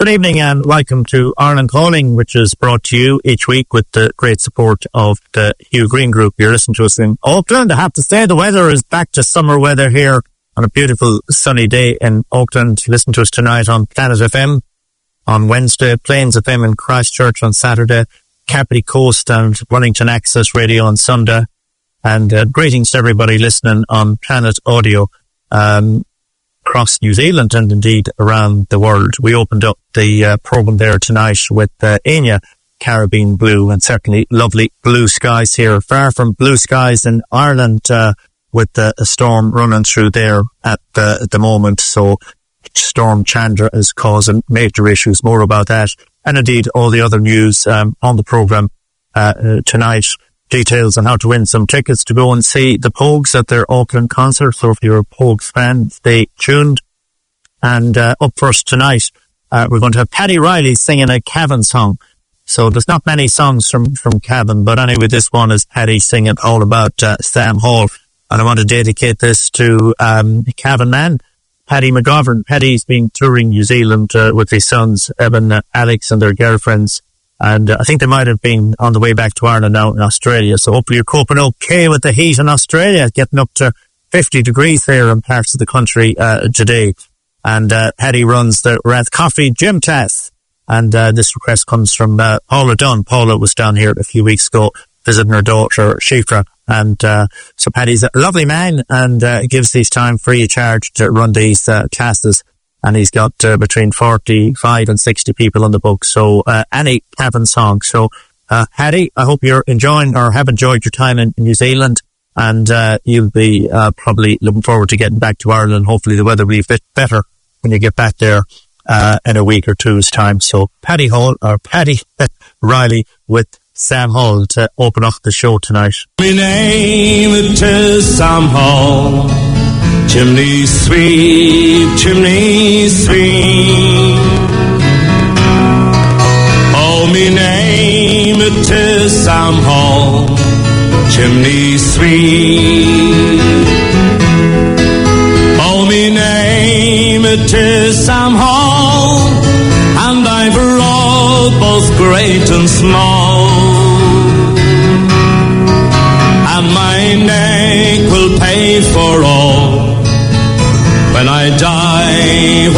Good evening and welcome to Ireland Calling, which is brought to you each week with the great support of the Hugh Green Group. You're listening to us in Auckland. I have to say the weather is back to summer weather here on a beautiful sunny day in Auckland. Listen to us tonight on Planet FM on Wednesday, Plains FM in Christchurch on Saturday, Kapiti Coast and Wellington Access Radio on Sunday. And greetings to everybody listening on Planet Audio across New Zealand and indeed around the world. We opened up the program there tonight with Enya, Caribbean Blue, and certainly lovely blue skies here. Far from blue skies in Ireland with a storm running through there at the moment. So Storm Chandra is causing major issues. More about that and indeed all the other news on the program tonight. Details on how to win some tickets to go and see the Pogues at their Auckland concert. So if you're a Pogues fan, stay tuned. And up first tonight, we're going to have Paddy Riley singing a Cavan song. So there's not many songs from Cavan, but anyway, this one is Paddy singing all about Sam Hall. And I want to dedicate this to Cavan man, Paddy McGovern. Paddy's been touring New Zealand with his sons, Evan, Alex, and their girlfriends. And I think they might have been on the way back to Ireland now in Australia. So hopefully you're coping okay with the heat in Australia, getting up to 50 degrees there in parts of the country today. And Paddy runs the Rath Coffee Gym Class. And this request comes from Paula Dunn. Paula was down here a few weeks ago visiting her daughter, Shifra. And so Paddy's a lovely man and gives his time free of charge to run these classes. And he's got between 45 and 60 people on the book. So any Cavan song. So Paddy, I hope you're enjoying or have enjoyed your time in New Zealand. And you'll be probably looking forward to getting back to Ireland. Hopefully the weather will be a bit better when you get back there in a week or two's time. So Paddy Riley with Sam Hall to open up the show tonight. My name is Sam Hall. Chimney sweep, chimney sweep. Oh, me name it is Sam Hall. Chimney sweep. Oh, me name it is Sam Hall, and I've wrought both great and small. And my neck will pay for all. When I die,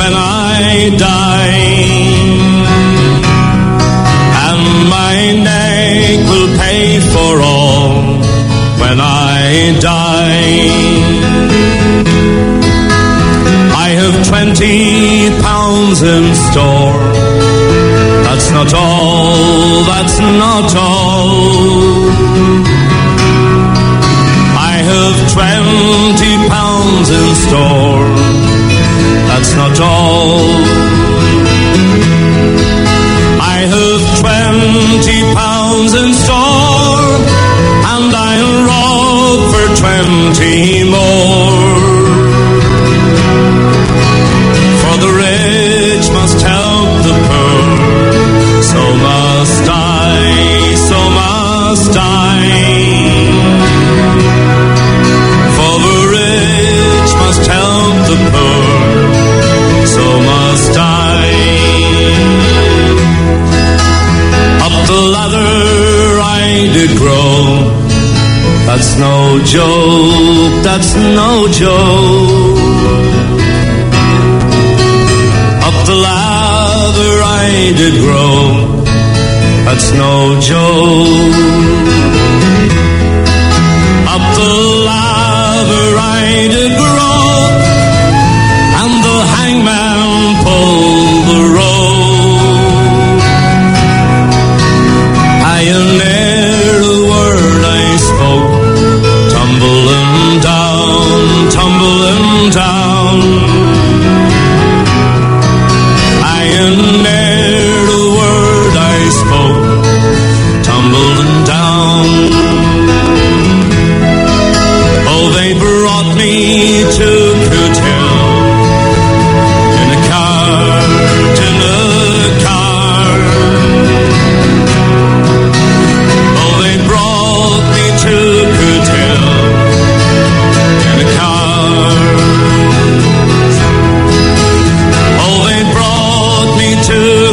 and my neck will pay for all when I die. I have 20 pounds in store. That's not all, that's not all. I have 20 pounds in store. That's not all. I have 20 pounds in store, and I'll rob for 20 more. For the rich must help the poor, so must I, so must I. For the rich must help the poor, so must I. Up the ladder I did grow. That's no joke, that's no joke. Up the ladder I did grow. That's no joke. Up the ladder I did grow, and the hangman pulled the rope. I ne'er a word I spoke, tumbling down, tumbling down. I ne'er a word I spoke, tumbling down. Oh, they brought me to Cootehill in a cart, in a cart. Oh, they brought me to Cootehill in a cart. Oh, they brought me to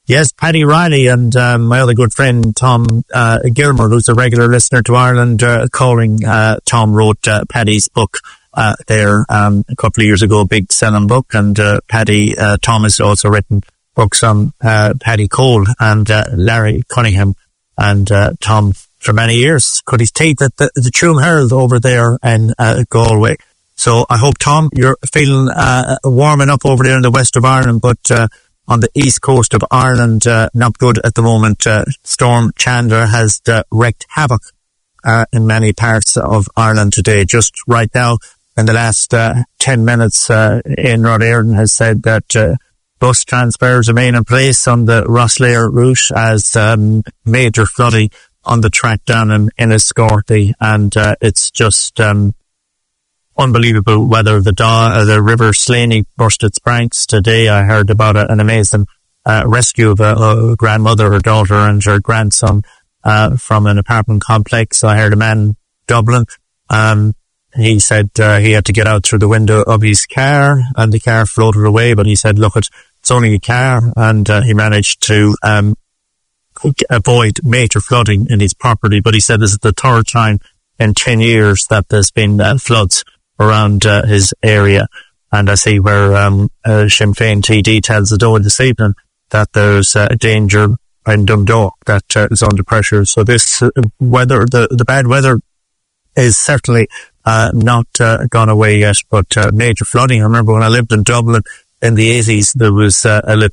Yes, Paddy Riley and my other good friend Tom Gilmer, who's a regular listener to Ireland Calling. Tom wrote Paddy's book there a couple of years ago, a big selling book, and Tom has also written books on Paddy Cole and Larry Cunningham, and Tom for many years cut his teeth at the Tuam Herald over there in Galway. So I hope, Tom, you're feeling warming up over there in the west of Ireland, but on the east coast of Ireland, not good at the moment. Storm Chandler has wreaked havoc in many parts of Ireland today. Just right now, in the last 10 minutes, Ian Rod-Airden has said that bus transfers remain in place on the Rosslare route as major flooding on the track down in Enniscorthy, and it's just unbelievable weather. The River Slaney burst its banks today. I heard about an amazing rescue of a grandmother, her daughter and her grandson from an apartment complex. I heard a man in Dublin, he said he had to get out through the window of his car and the car floated away, but he said, look, it's only a car, and he managed to avoid major flooding in his property. But he said this is the third time in 10 years that there's been floods around his area. And I see where Sinn Féin TD tells the Dáil this evening that there's danger in Dundalk that is under pressure. So this weather, the bad weather is certainly not gone away yet, but major flooding. I remember when I lived in Dublin in the 80s, there was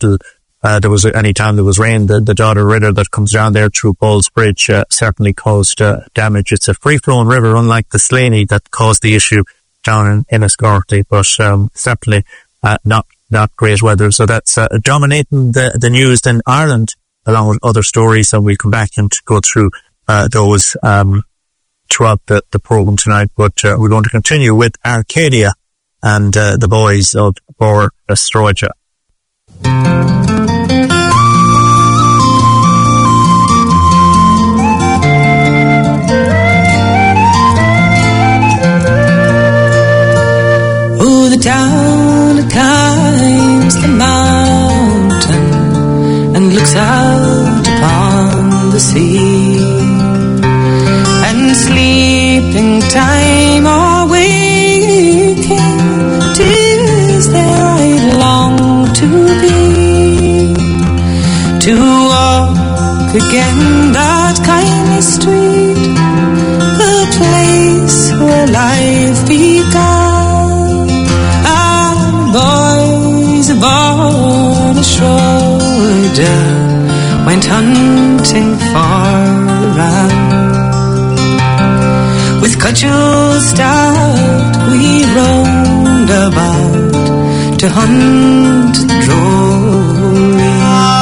any time there was rain, the Dodder River that comes down there through Ball's Bridge certainly caused damage. It's a free-flowing river, unlike the Slaney that caused the issue down in Enniscorthy, but certainly not great weather. So that's dominating the news in Ireland, along with other stories, and we'll come back and go through those throughout the programme tonight. But we're going to continue with Arcadia and the boys of Bor Astroja. Oh, the town climbs the mountain and looks out upon the sea, and sleeping time or waking, 'tis there I long to be, to walk again that kindly street, the place where life began. Boys born ashore went hunting far around. With cudgels stout we roamed about to hunt the drory.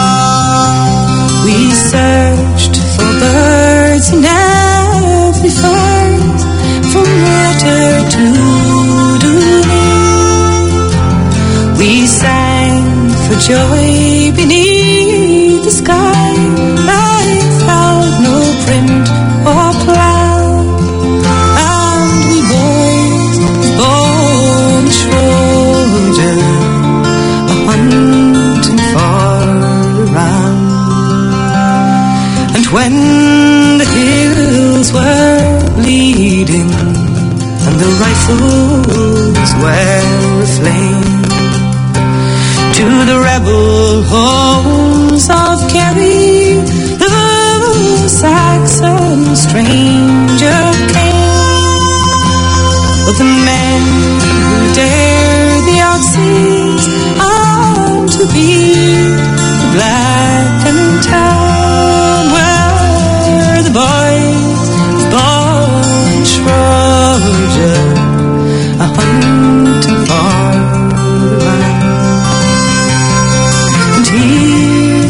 We searched for birds in every forest, from Rotter to we sang for joy beneath the sky. Life found no print or plan, and we boys born Schroeder, a hunting far around. And when the hills were bleeding and the rifles were aflame, to the rebel homes of Kerry, the Saxon stranger came. But the men who dare the oxys on to beat the blackened town, where the boys born Schroeder, a hunting far around. Here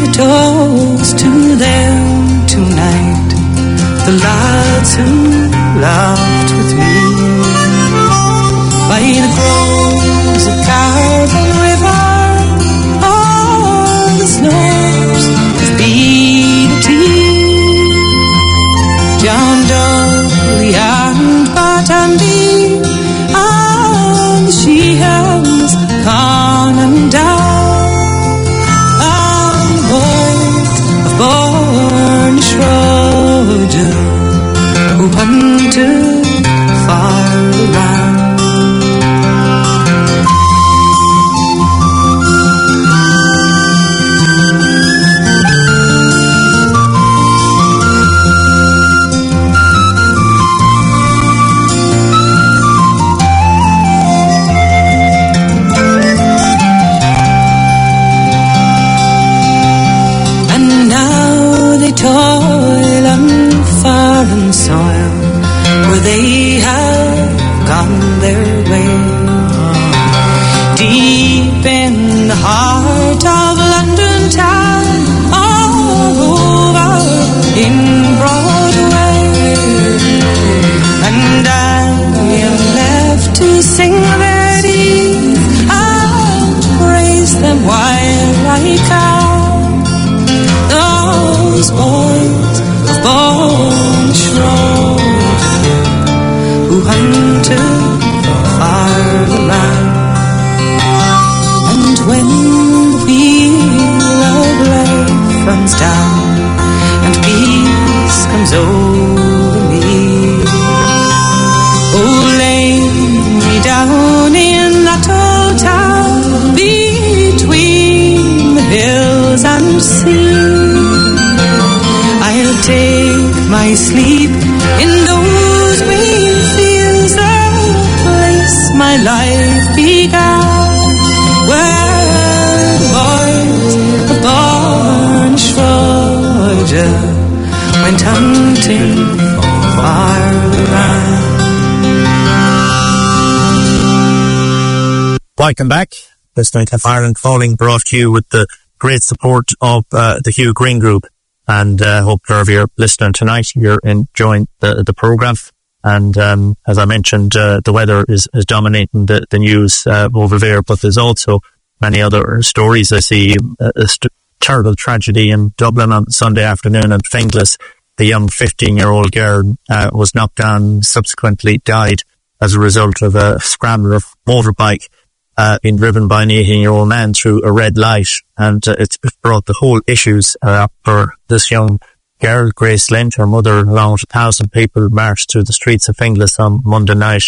sea. I'll take my sleep in those green fields, the place my life began, where the boys upon Schroeder went hunting far around. Welcome back. Listening to Ireland Calling, brought to you with the great support of the Hugh Green Group. And hope wherever you're listening tonight, you're enjoying the programme. And as I mentioned, the weather is dominating the news over there, but there's also many other stories. I see a terrible tragedy in Dublin on Sunday afternoon in Finglas. The young 15-year-old girl was knocked down, subsequently died as a result of a scrambler motorbike being driven by an 18-year-old man through a red light. And it's brought the whole issues up for this young girl, Grace Lynch. Her mother, along with 1,000 people, marched through the streets of Finglas on Monday night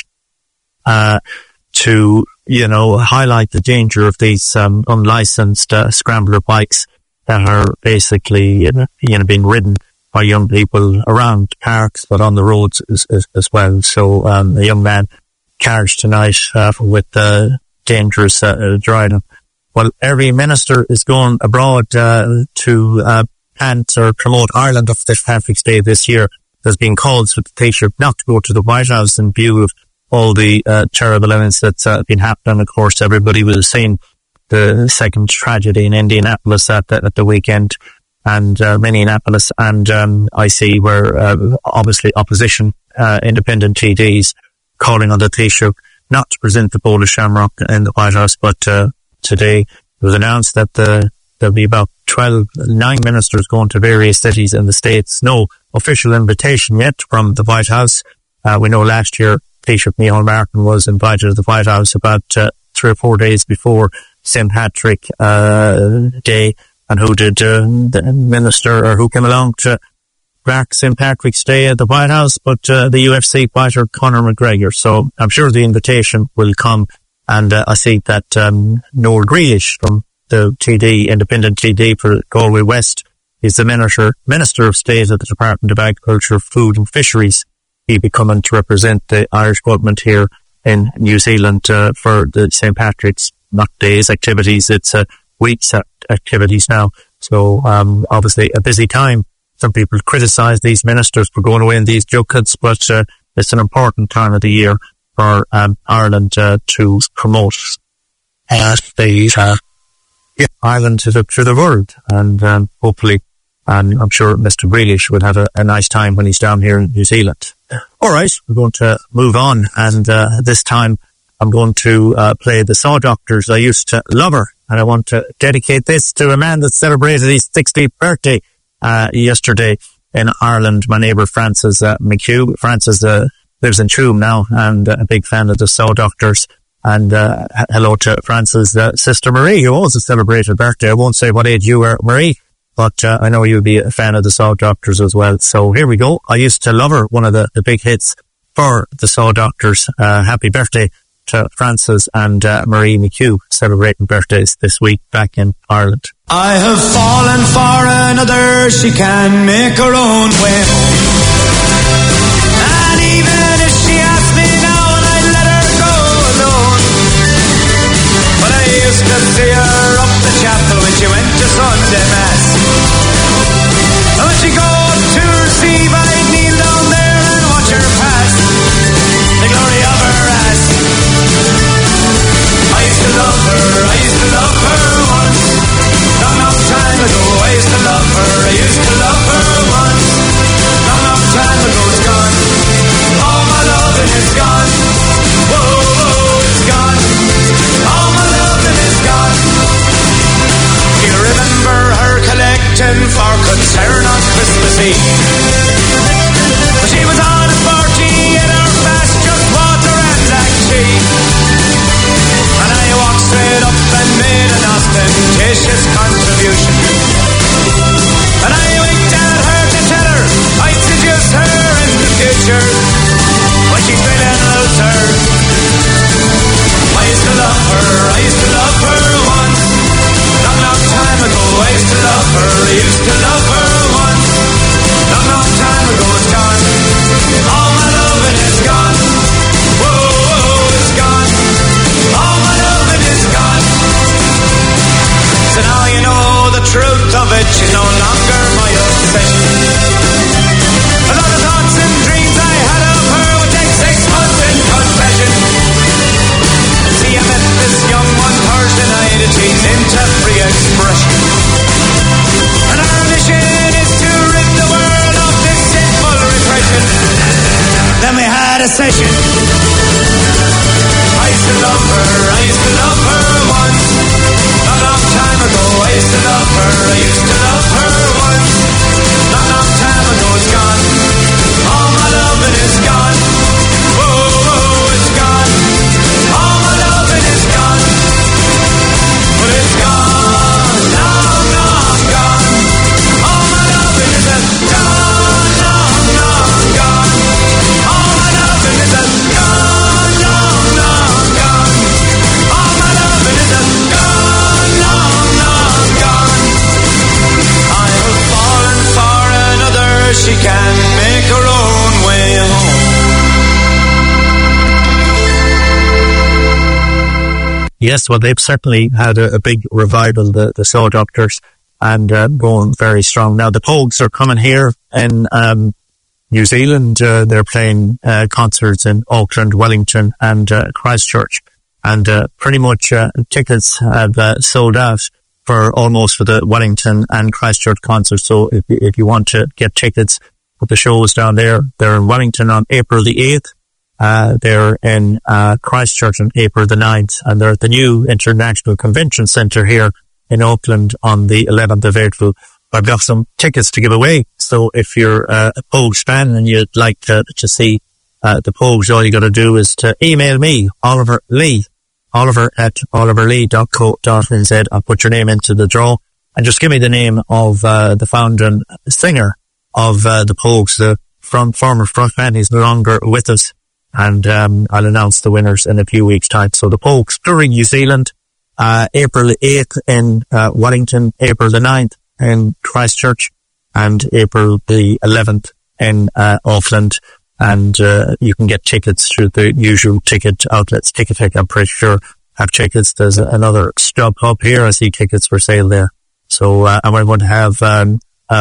to, highlight the danger of these unlicensed scrambler bikes that are basically, being ridden by young people around parks, but on the roads as well. So a young man charged tonight with dangerous driving. Well, every minister is going abroad to plant or promote Ireland of St. Patrick's Day this year. There's been calls for the Taoiseach not to go to the White House in view of all the terrible events that's been happening. Of course, everybody will have seen the second tragedy in Indianapolis at the weekend, and Minneapolis, and I see where obviously opposition independent TDs calling on the Taoiseach not to present the bowl of shamrock in the White House. But today it was announced that there'll be about 9 ministers going to various cities in the States. No official invitation yet from the White House. We know last year Taoiseach Micheál Martin was invited to the White House about 3 or 4 days before St. Patrick Day. And who did the minister, or who came along to mark St. Patrick's Day at the White House, but the UFC fighter Conor McGregor. So I'm sure the invitation will come. And I see that Noel Grealish from the TD, independent TD for Galway West, is the Minister of State at the Department of Agriculture, Food and Fisheries. He'll be coming to represent the Irish government here in New Zealand for the St. Patrick's, not days activities, it's week's activities now. So obviously a busy time. Some people criticise these ministers for going away in these junkets, but it's an important time of the year for Ireland to promote Ireland to the world. And hopefully, I'm sure Mr. Grealish would have a nice time when he's down here in New Zealand. All right, we're going to move on, and this time I'm going to play the Saw Doctors. I used to love her, and I want to dedicate this to a man that celebrated his 60th birthday yesterday in Ireland. My neighbour Francis McHugh. Francis lives in Tuam now, and a big fan of the Saw Doctors. And hello to Francis' sister Marie, who also celebrated her birthday. I won't say what age you were, Marie, but I know you'll be a fan of the Saw Doctors as well. So here we go. I used to love her, one of the big hits for the Saw Doctors. Happy birthday to Francis and Marie McHugh, celebrating birthdays this week back in Ireland. I have fallen for another, she can make her own way home. And even if she asked me now, I'd let her go alone. But I used to see her up the chapel when she went to Sunday Mass. And when she go to receive, I'd kneel down there and watch her pass, the glory of her ass. I used to love her once, long time ago. I used to love her once, long time ago. It's gone, all my loving is gone. Whoa, it's gone, all my loving is gone. Do you remember her collecting for concern on Christmas Eve? She was on a 40 in her fast, just water and black tea. And I walked straight up and made an ostentatious contribution. And I winked at her to tell her I'd seduce her in the future when she's feeling looser. I used to love her once, long time ago. I used to love her Yes, well, they've certainly had a big revival, the Soul Doctors, and going very strong. Now, the Pogues are coming here in New Zealand. They're playing concerts in Auckland, Wellington, and Christchurch. And pretty much tickets have sold out for the Wellington and Christchurch concerts. So if you want to get tickets for the shows down there, they're in Wellington on April the 8th. They're in Christchurch on April the 9th. And they're at the new International Convention Centre here in Auckland on the 11th of April. I've got some tickets to give away. So if you're a Pogues fan and you'd like to see the Pogues, all you got to do is to email me, Oliver at oliverlee.co.nz. I'll put your name into the draw and just give me the name of the founding singer of the Pogues, the former frontman. He's no longer with us, and I'll announce the winners in a few weeks' time. So the Pogues touring New Zealand, April 8th in Wellington, April the 9th in Christchurch, and April the 11th in Auckland. And you can get tickets through the usual ticket outlets. Ticketek, I'm pretty sure, have tickets. There's another StubHub here. I see tickets for sale there. So and we're going to have the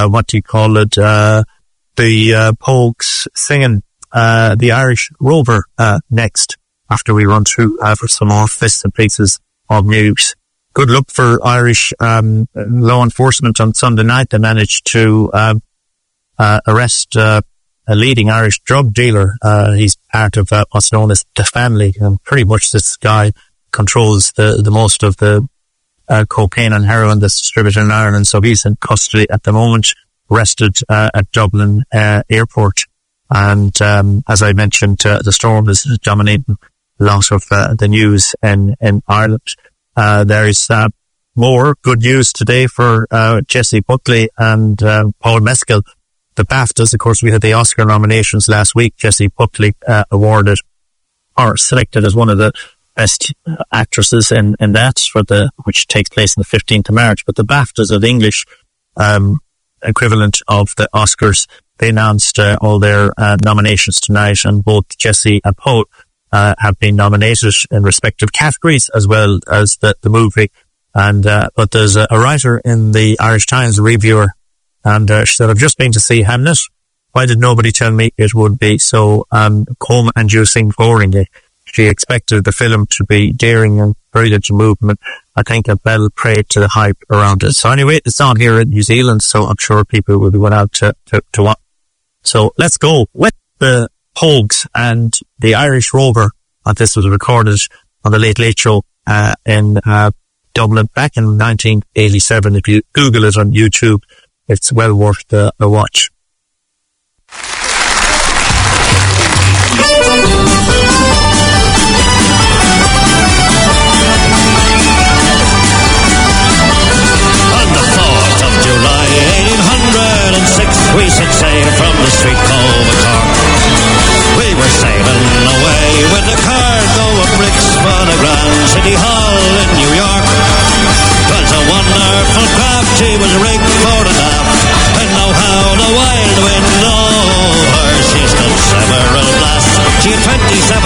Pogues singing the Irish Rover next, after we run through for some more bits and pieces of news. Good luck for Irish law enforcement on Sunday night. They managed to arrest a leading Irish drug dealer. He's part of what's known as the family, and pretty much this guy controls the most of the cocaine and heroin that's distributed in Ireland. So he's in custody at the moment, arrested at Dublin airport. And as I mentioned, the storm is dominating a lot of the news in Ireland. There is more good news today for Jessie Buckley and Paul Mescal. The BAFTAs, of course, we had the Oscar nominations last week. Jessie Buckley awarded or selected as one of the best actresses in that which takes place on the 15th of March. But the BAFTAs, are the English equivalent of the Oscars, they announced all their nominations tonight, and both Jessie and Paul have been nominated in respective categories, as well as the movie. And but there's a writer in the Irish Times, a reviewer, and she said, I've just been to see Hamnet. Why did nobody tell me it would be so coma-inducing boring? She expected the film to be daring and brilliant in movement. I think a bell prayed to the hype around it. So anyway, it's on here in New Zealand, so I'm sure people will be going out to watch. So let's go with the Pogues and the Irish Rover. This was recorded on the Late Late Show in Dublin back in 1987. If you Google it on YouTube, it's well worth the watch. On the 4th of July, 1806, we set sail from the street called Cork. We were sailing away with a cargo of bricks for the Grand City Hall in New York. 'Twas a wonderful craft, she was rigged for an aft, and know how the wild wind over. She stood several blasts, she had 27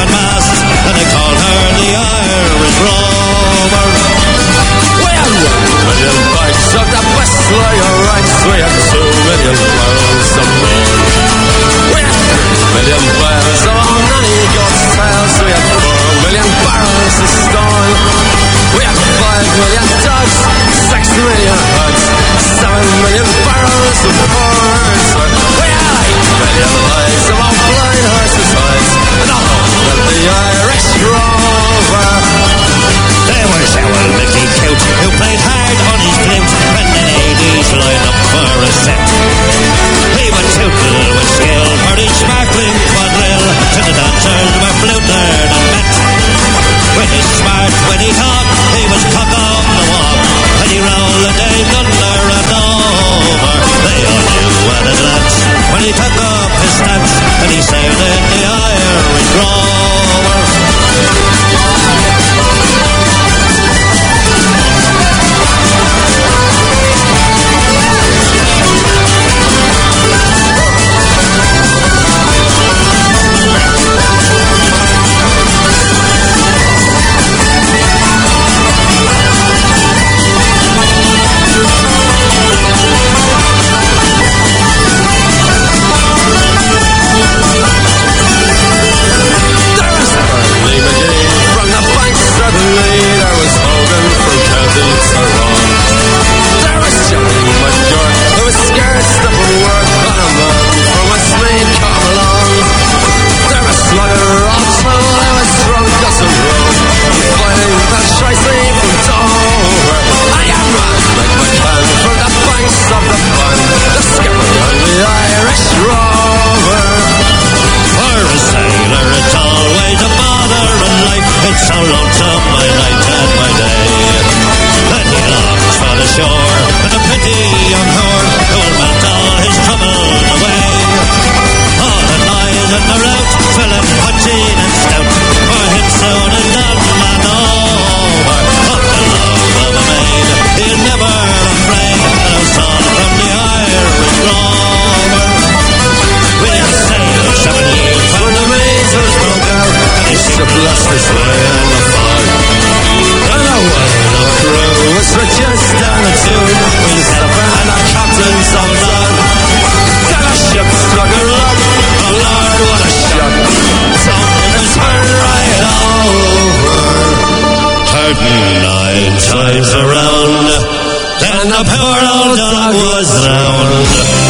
sound.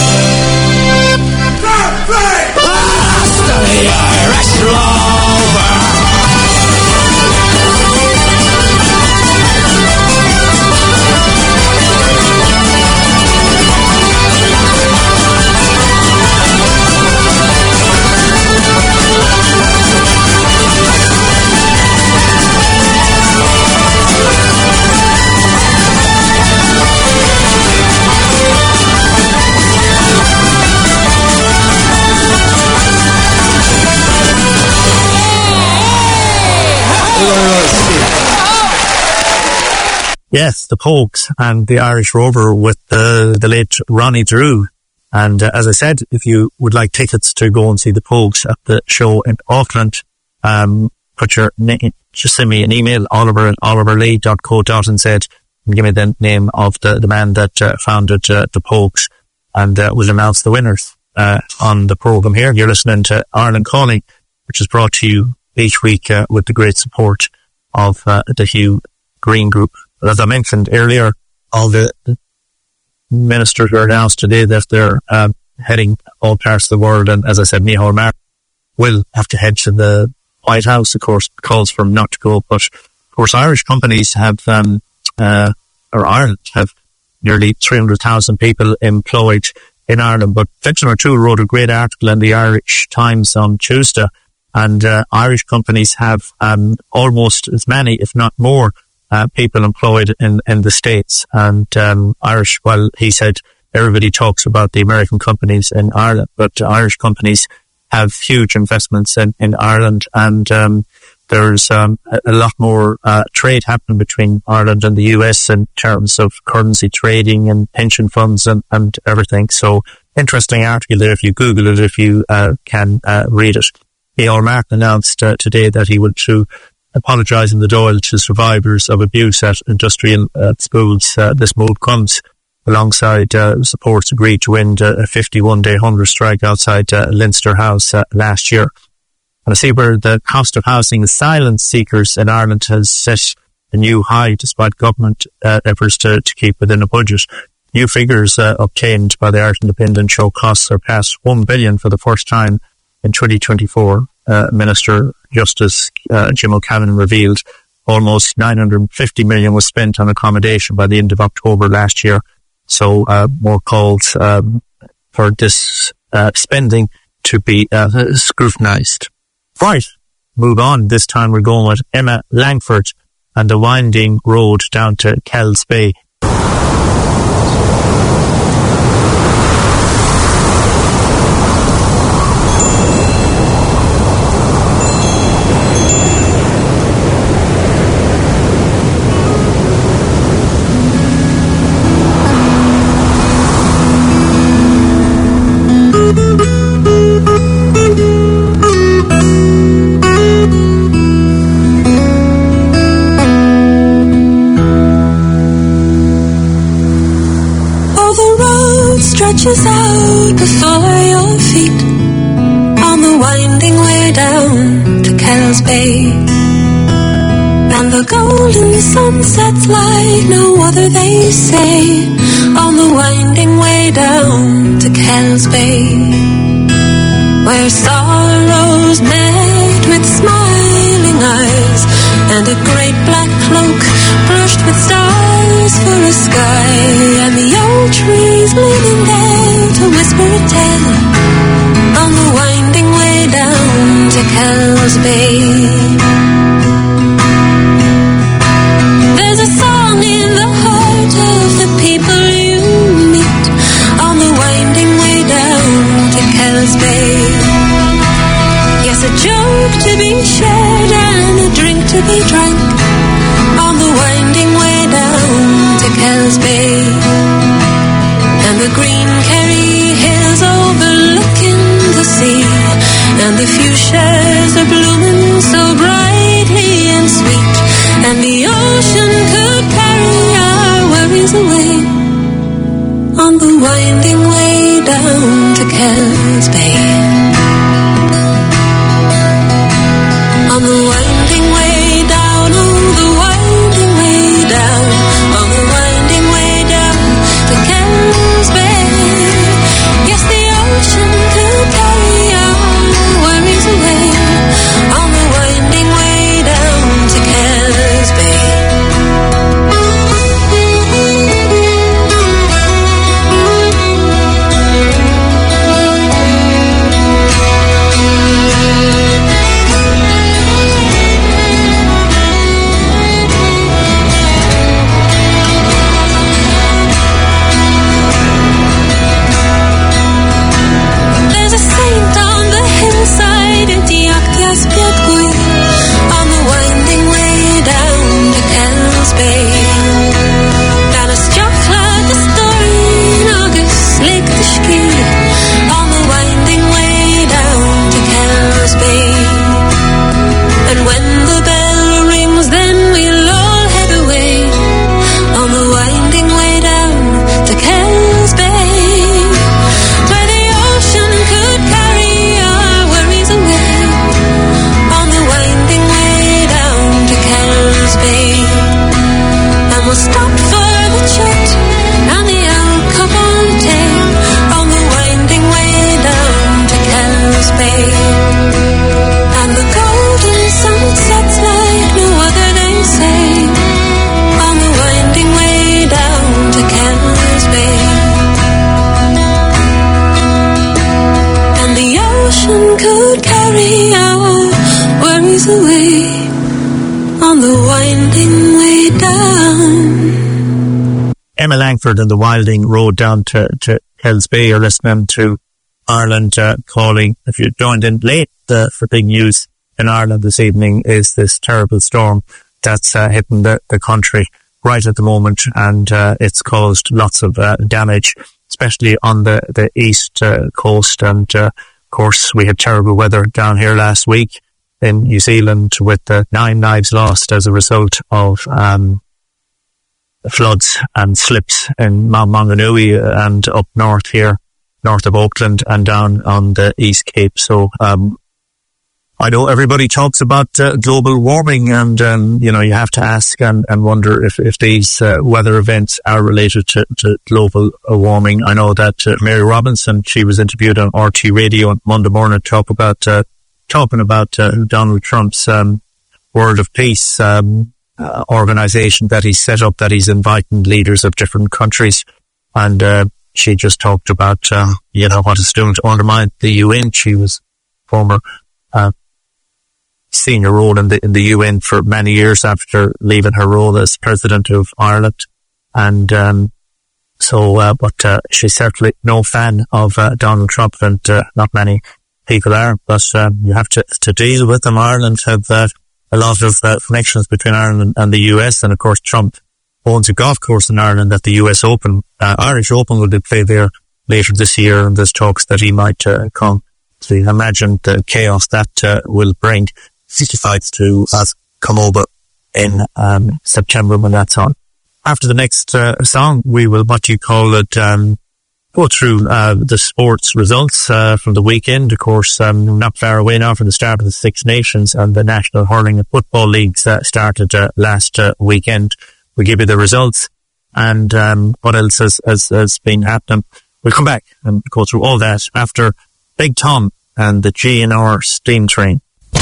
Blast of the Irish Rover. Yes, the Pogues and the Irish Rover with the late Ronnie Drew. And as I said, if you would like tickets to go and see the Pogues at the show in Auckland, put your name, just send me an email, oliver@oliverlee.co.nz, and give me the name of the man that founded the Pogues, and we'll announce the winners on the program here. You're listening to Ireland Calling, which is brought to you each week with the great support of the Hugh Green Group. As I mentioned earlier, all the ministers were announced today that they're heading all parts of the world, and as I said, Micheál Martin will have to head to the White House. Of course, calls for him not to go, but of course Irish companies have, or Ireland have nearly 300,000 people employed in Ireland. But Section O'Toole wrote a great article in the Irish Times on Tuesday, and Irish companies have almost as many, if not more, people employed in the States. And Irish, well, he said everybody talks about the American companies in Ireland, but Irish companies have huge investments in Ireland, and there's a lot more trade happening between Ireland and the US in terms of currency trading and pension funds and everything. So interesting article there if you Google it, if you can read it. Micheál Martin announced today that he would apologising the Dáil to survivors of abuse at industrial schools. This move comes alongside supports agreed to end a 51-day hunger strike outside Leinster House last year. And I see where the cost of housing asylum seekers in Ireland has set a new high despite government efforts to keep within a budget. New figures obtained by the Irish Independent show costs surpassed $1 billion for the first time in 2024. Minister Justice Jim O'Callaghan revealed almost $950 million was spent on accommodation by the end of October last year. So more calls for this spending to be scrutinised. Right, move on. This time we're going with Emma Langford and the winding road down to Kells Bay. Stretches out before your feet on the winding way down to Kells Bay, and the golden sun sets like no other, they say, on the winding way down to Kells Bay, where sorrows met with smiling eyes, and a great black cloak brushed with stars for a sky, and the old trees leaning there to whisper a tale on the winding way down to Kells Bay. There's a song in the heart of the people you meet on the winding way down to Kells Bay. Yes, a joke to be shared and a drink to be drunk on the winding way down to Kells Bay. And the green Kerry hills overlooking the sea, and the fuchsias are blooming so brightly and sweet, and the ocean could carry our worries away on the winding way down to Kells Bay. On the winding way down, oh, the winding way down, on the winding way down to Kells Bay. ocean could carry our worries away on the winding way down. Emma Langford and the winding road down to Kells Bay. You're listening to Ireland Calling. If you joined in late for big news in Ireland this evening is this terrible storm that's hitting the country right at the moment, and it's caused lots of damage, especially on the east coast. And of course we had terrible weather down here last week in New Zealand with 9 lives lost as a result of floods and slips in Mount Maunganui and up north here, north of Auckland and down on the East Cape. So I know everybody talks about global warming, and you know, you have to ask and wonder if these weather events are related to global warming. I know that Mary Robinson, she was interviewed on RT Radio on Monday morning talking about Donald Trump's World of Peace organization that he's set up, that he's inviting leaders of different countries, and she just talked about you know, what it's doing to undermine the UN. She was former senior role in the UN for many years after leaving her role as president of Ireland, and but she's certainly no fan of Donald Trump, and not many people are, but you have to deal with them. Ireland have a lot of connections between Ireland and the US, and of course Trump owns a golf course in Ireland at the US Open. Irish Open will be played there later this year, and there's talks that he might come. So you imagine the chaos that will bring. 60 fights to come over in September when that's on. After the next song, we will, what you call it, go through the sports results from the weekend. Of course, not far away now from the start of the Six Nations, and the National Hurling and Football Leagues started last weekend. We'll give you the results and what else has been happening. We'll come back and go through all that after Big Tom and the GNR Steam Train.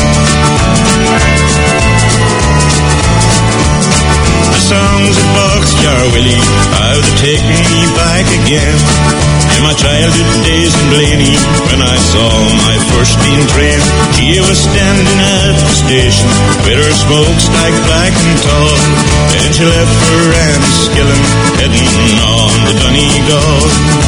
The songs of Boxcar Willie, how they take me back again to my childhood days in Blaney, when I saw my first steam train. She was standing at the station with her smokestack black and tall. Then she left for Enniskillen, heading on the Donegal.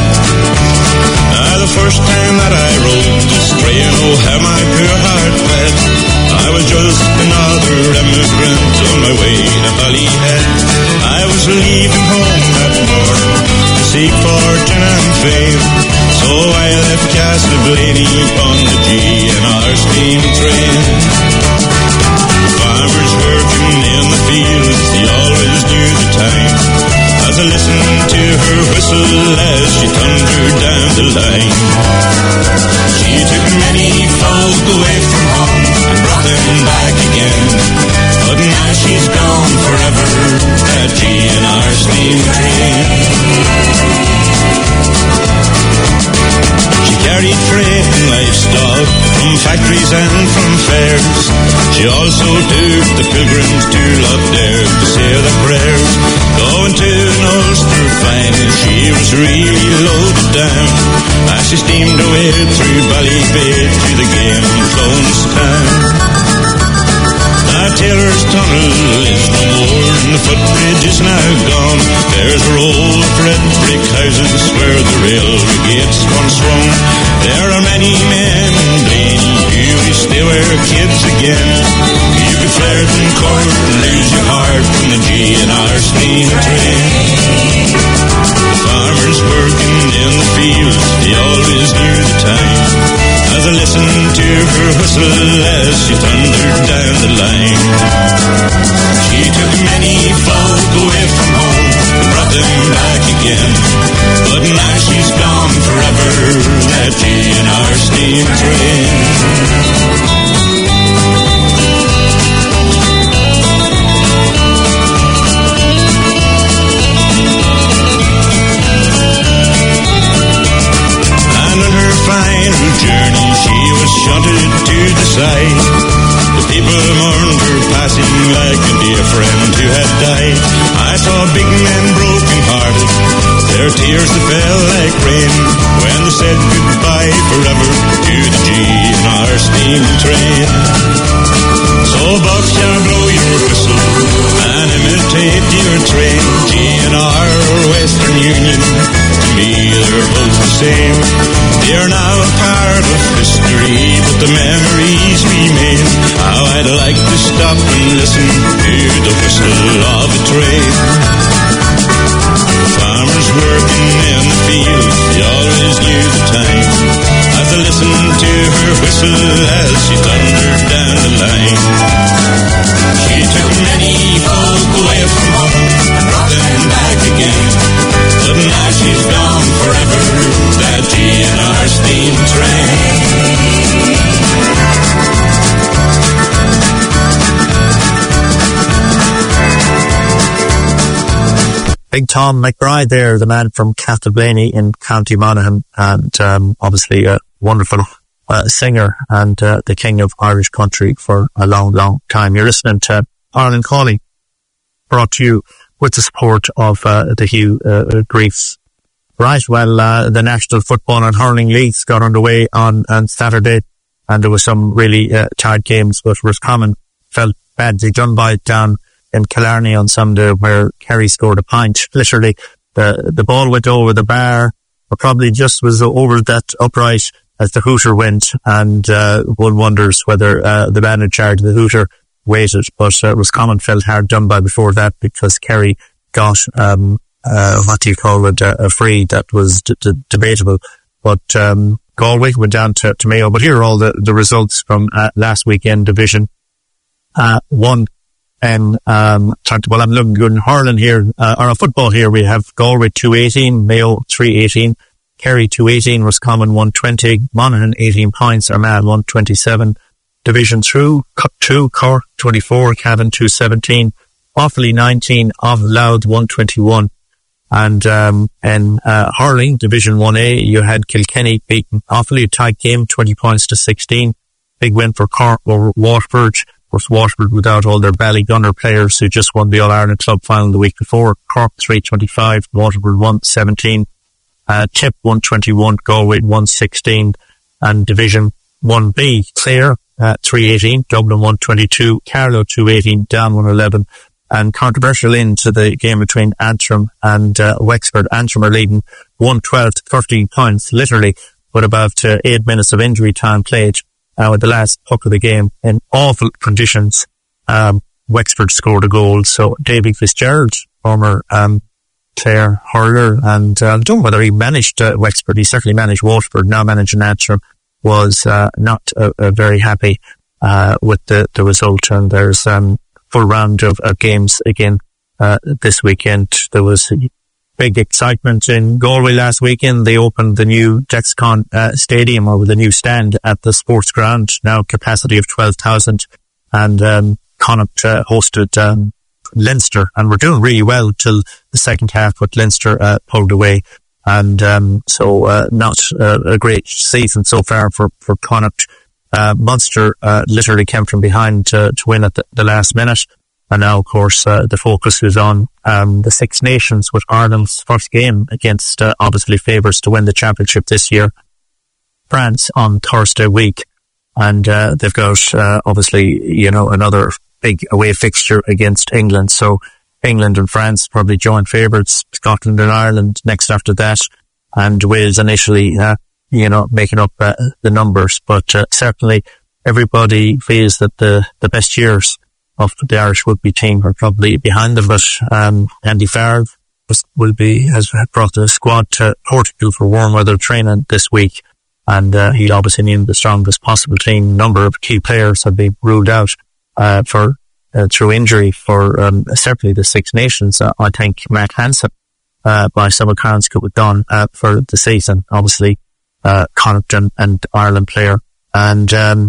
The first time that I rode this train, oh how my poor heart bled. I was just another emigrant on my way to Ballyhead. I was leaving home that morning to seek fortune and fame, so I left Castleblaney on the GNR steam train. Farmers working in the fields, they always knew the time, as I listened to her whistle as she thundered down the line. She took many folk away from home and brought them back again, but now she's gone forever, that GNR steam train. She carried freight and livestock from factories and from fairs. She also took the pilgrims to Loughdare to say their prayers. Going to an Ulster final, she was really loaded down as she steamed away through Ballybay to the game Clones town. Now Taylor's Tunnel is no more, and the footbridge is now gone. There's a row of red brick houses where the railway gates once swung. There are many men in Blaney who wish they were kids again. You could flirt and court and lose your heart from the GNR steam train. Farmers working in the fields, they always knew the time, as I listened to her whistle as she thundered down the line. She took many folk away from home and brought them back again, but now she's gone forever, that GNR steam train. Final journey, she was shunted to the side. The people mourned her passing like a dear friend who had died. I saw big men broken hearted, their tears that fell like rain, when they said goodbye forever to the GNR steam train. So Buckshire, blow your whistle and imitate your train. GNR or Western Union, to me they're both the same. They're now a part of history, but the memories remain. How I'd like to stop and listen to the whistle of a train. The farmers working in the fields, they always knew the time. As I listened to her whistle as she thundered down the line. She took many folk away from home and brought them back again. But now she's gone forever, that GNR steam train. Big Tom McBride there, the man from Castleblaney in County Monaghan, and obviously a wonderful singer and the king of Irish country for a long, long time. You're listening to Ireland Calling, brought to you with the support of the Hugh Griefs. Right, well, the National Football and Hurling Leagues got underway on Saturday, and there was some really tight games, but Roscommon felt badly done by it down in Killarney on Sunday, where Kerry scored a pint. Literally, the ball went over the bar, or probably just was over that upright as the hooter went, and one wonders whether the man in charge of the hooter waited. But Roscommon felt hard done by before that, because Kerry got a free that was debatable. But Galway went down to Mayo. But here are all the results from last weekend, Division 1. And I'm looking good in hurling here, or in football here. We have Galway 218, Mayo 318, Kerry 218, Roscommon 120, Monaghan 18 points, Armagh 127. Division 2, Cork 24, Cavan 217, Offaly 19, Louth 121. And in hurling, Division 1A, you had Kilkenny beating Offaly, a tight game, 20 points to 16. Big win for Cork over Waterford. Of course, Waterford without all their Ballygunner players who just won the All-Ireland Club final the week before. Cork 325, Waterford 117, Tip 121, Galway 116, and Division 1B, Clare 318, Dublin 122, Carlow 218, Down 111, and controversial into the game between Antrim and Wexford. Antrim are leading 112 to 13 points, literally, with about 8 minutes of injury time played. With the last puck of the game in awful conditions, Wexford scored a goal. So David Fitzgerald, former Clare hurler, and I don't know whether he managed Wexford. He certainly managed Waterford, now managing Antrim, was not very happy with the result. And there's full round of games again this weekend. There was big excitement in Galway last weekend. They opened the new Dexcon Stadium, or with a new stand at the sports ground, now capacity of 12,000. And Connacht hosted Leinster, and we're doing really well till the second half, but Leinster pulled away. And so not a great season so far for Connacht. Munster literally came from behind to win at the last minute. And now, of course, the focus is on the Six Nations, with Ireland's first game against obviously favourites to win the championship this year, France, on Thursday week. And they've got obviously, another big away fixture against England. So England and France probably joint favourites, Scotland and Ireland next after that, and Wales and Italy, making up the numbers. But certainly everybody feels that the best years of the Irish rugby team are probably behind them. But Andy Farrell has brought the squad to Portugal for warm weather training this week, and he'll obviously need the strongest possible team. Number of key players have been ruled out through injury for certainly the Six Nations. I think Matt Hansen, by some accounts, could be gone for the season. Obviously, Connacht and Ireland player, and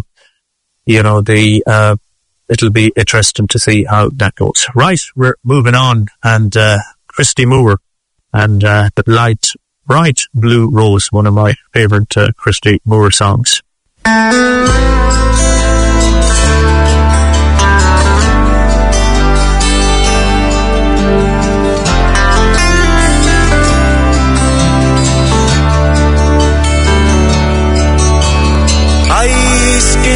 it'll be interesting to see how that goes. Right, we're moving on, and Christy Moore and the Bright Blue Rose, one of my favourite Christy Moore songs. Ice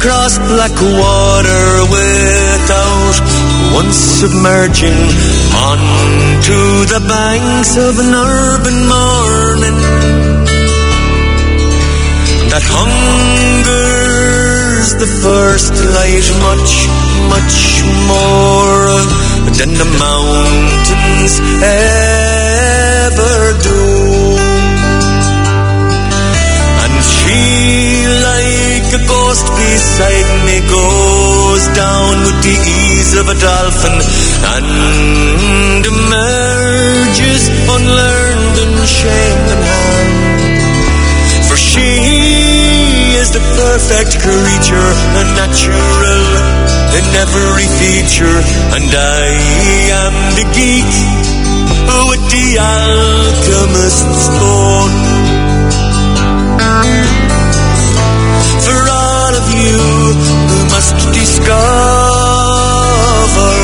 across black water without once submerging onto the banks of an urban morning that hungers the first light much, much more than the mountains ever do. And she, like a ghost beside me, goes down with the ease of a dolphin and emerges unlearned and shame and harm. For she is the perfect creature, a natural in every feature, and I am the geek with the alchemist's bone. For all of you who must discover,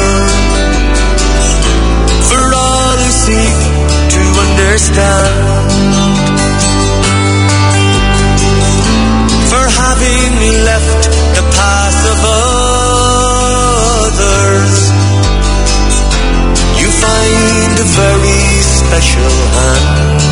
for all who seek to understand, for having left the path of others, you find a very special hand.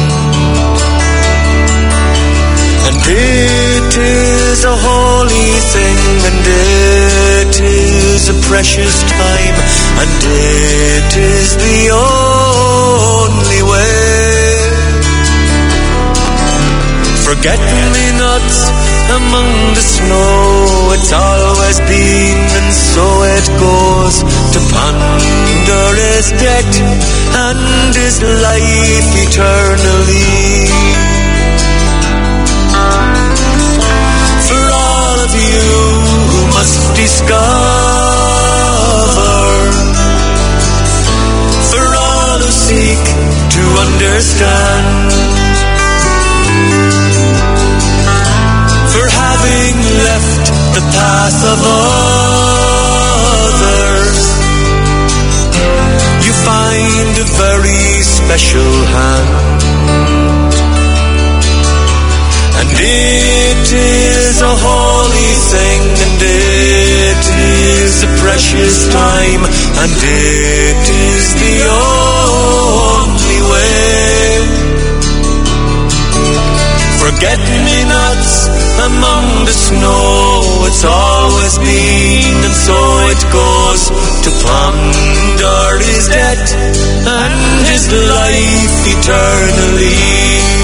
And it is a holy thing, and it is a precious time, and it is the only way. Forget-me-nots among the snow, it's always been and so it goes. To ponder his death and his life eternally. For all of you who must discover, for all who seek to understand, for having left the path of others, you find a very special hand. And it is a holy thing, and it is a precious time, and it is the only way. Forget-me-nots among the snow, it's always been and so it goes. To ponder his death and his life eternally.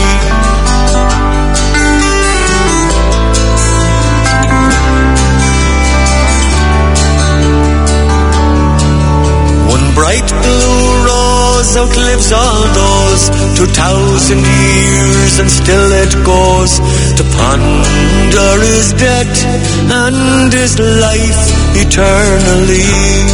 Bright blue rose outlives all those 2,000 years, and still it goes. To ponder his death and his life eternally.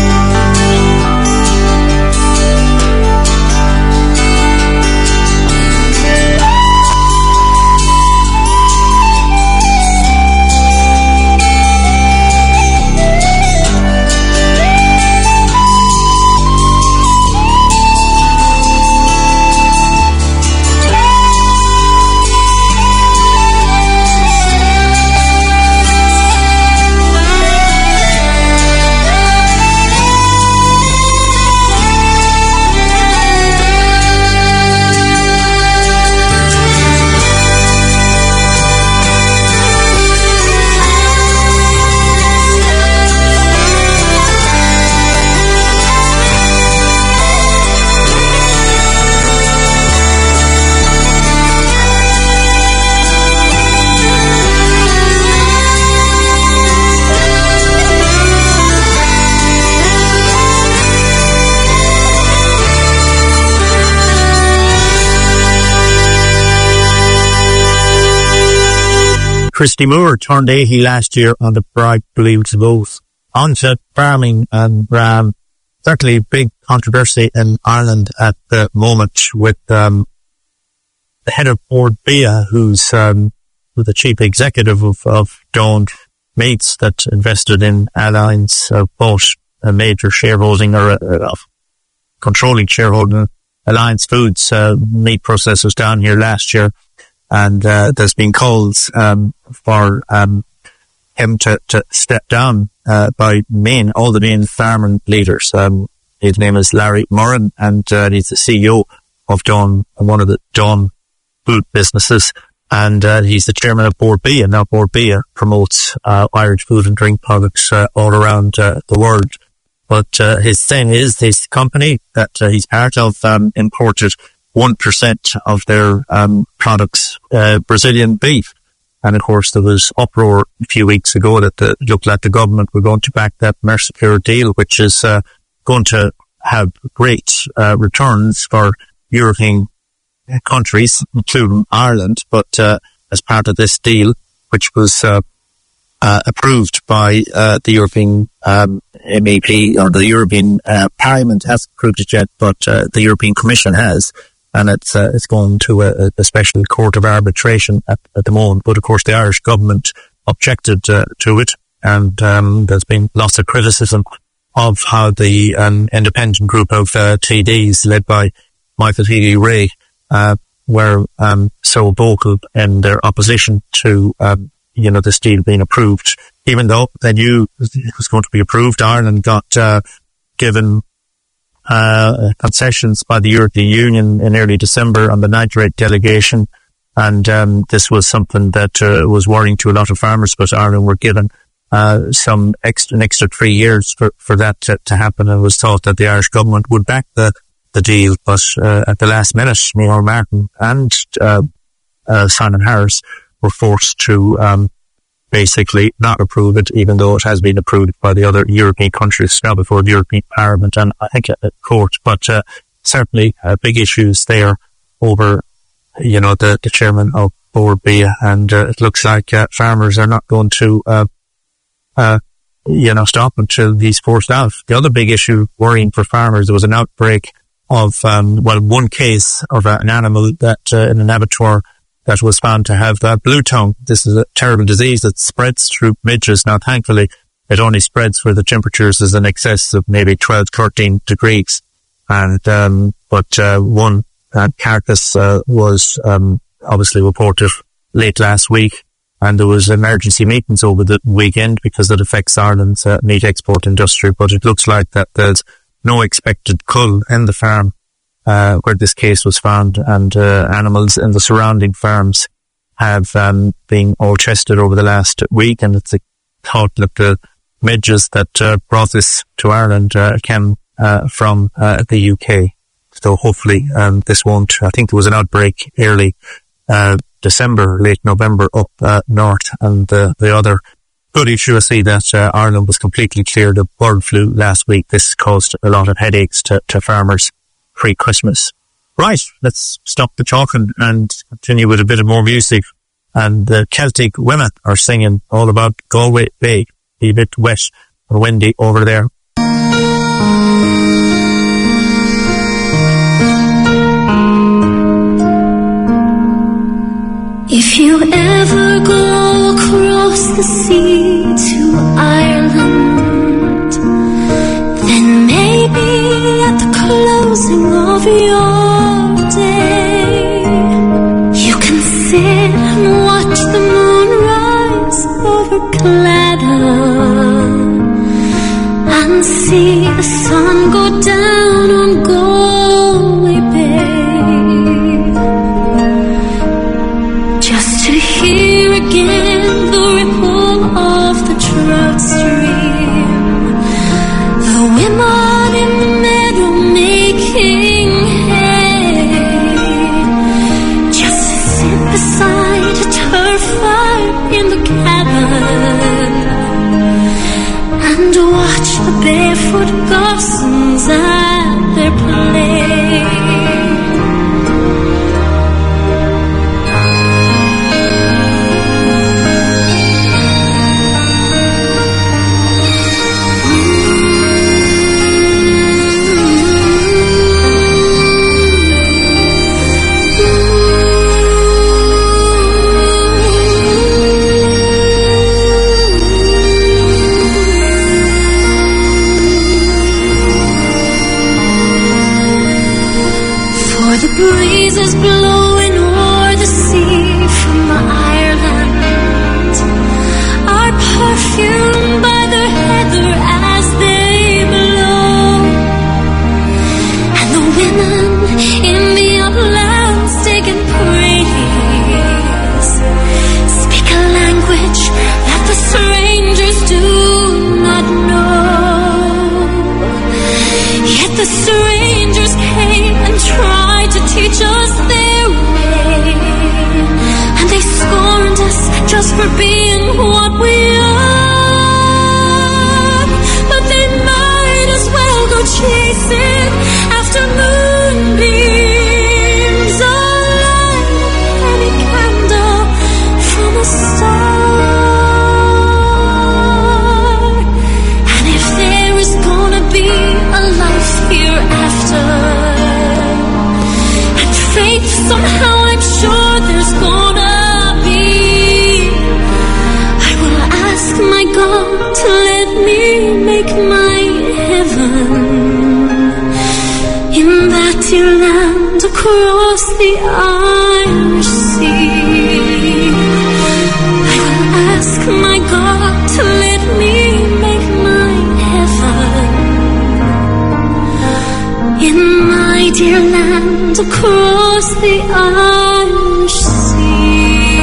Christy Moore turned 80 last year on the Bright Blues boat. On to farming, and certainly big controversy in Ireland at the moment with the head of Bord Bia, who's the chief executive of Dawn Meats that invested in Alliance, both a major shareholding or controlling shareholding Alliance Foods, meat processors down here last year. And there's been calls for him to step down by all the main farming leaders. His name is Larry Moran, and he's the CEO of Dawn, one of the Dawn food businesses, and he's the chairman of Bord Bia. Now Bord Bia promotes Irish food and drink products all around the world. But his thing is, his company that he's part of imported 1% of their products, Brazilian beef. And of course, there was uproar a few weeks ago that it looked like the government were going to back that Mercosur deal, which is going to have great returns for European countries, including Ireland. But as part of this deal, which was approved by the European MEP, or the European Parliament hasn't approved it yet, but the European Commission has. And it's going to a special court of arbitration at the moment. But of course, the Irish government objected to it, and there's been lots of criticism of how the independent group of TDs led by Michael Healy-Rae were so vocal in their opposition to this deal being approved. Even though they knew it was going to be approved, Ireland got given concessions by the European Union in early December on the nitrate delegation, and this was something that was worrying to a lot of farmers, but Ireland were given an extra 3 years for that to happen, and it was thought that the Irish government would back the deal, but at the last minute, Micheál Martin and Simon Harris were forced to basically not approve it, even though it has been approved by the other European countries now before the European Parliament and I think at court. But certainly big issues there over, the chairman of Bord Bia, and it looks like farmers are not going to stop until he's forced out. The other big issue worrying for farmers, there was an outbreak of one case of an animal that in an abattoir that was found to have blue tongue. This is a terrible disease that spreads through midges. Now, thankfully, it only spreads where the temperatures is in excess of maybe 12, 13 degrees. And, but one carcass was obviously reported late last week, and there was emergency meetings over the weekend because it affects Ireland's meat export industry. But it looks like that there's no expected cull in the farm where this case was found, and animals in the surrounding farms have been all tested over the last week, and it's thought that the midges that brought this to Ireland came from the UK. So hopefully this won't. I think there was an outbreak early December, late November up north, and the other good issue I see that Ireland was completely cleared of bird flu last week. This caused a lot of headaches to farmers pre-Christmas. Right, let's stop the talking and continue with a bit of more music. And the Celtic women are singing all about Galway Bay. Be a bit wet or windy over there. If you ever go across the sea to Ireland, then maybe at the closing of your day, you can sit and watch the moon rise over Claddagh and see the sun go down on Galway Bay, just to hear again the ripple of the trout stream, the women in the meadow making hay, just to sit beside a turf fire in the cabin and watch the barefoot gossans at their play. us for being what we are, but they might as well go chasing after moonbeams or light any candle from a star. And if there is gonna be a life hereafter, and faith somehow, I'm sure there's gonna be, I will ask my God to let me make my heaven in that dear land across the Irish Sea. I will ask my God to let me make my heaven in my dear land across the Irish Sea.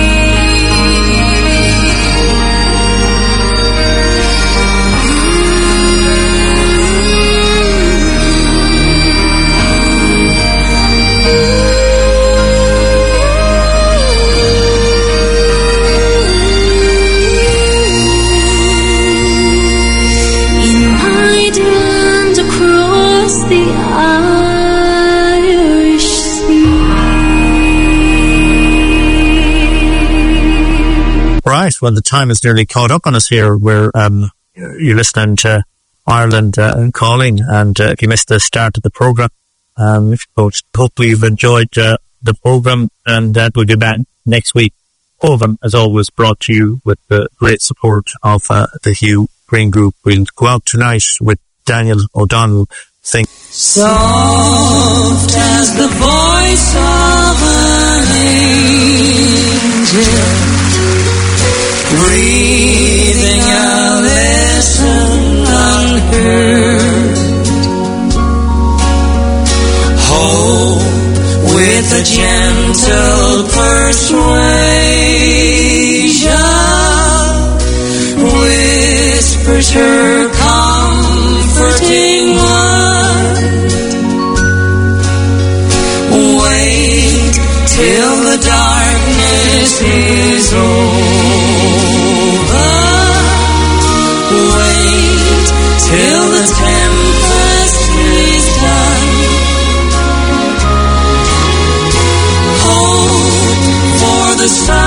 In my dear land across the Irish Sea. Right, well, the time is nearly caught up on us here. We're you're listening to Ireland Calling, and if you missed the start of the programme, hopefully you've enjoyed the programme, and we'll be back next week. Program, as always, brought to you with the great support of the Hugh Green Group. We'll go out tonight with Daniel O'Donnell sing. Soft as the voice of an angel, breathing a lesson unheard. Hope with a gentle persuasion whispers her comforting word. Wait till the darkness is over. Wait till the tempest is done. Hope for the sun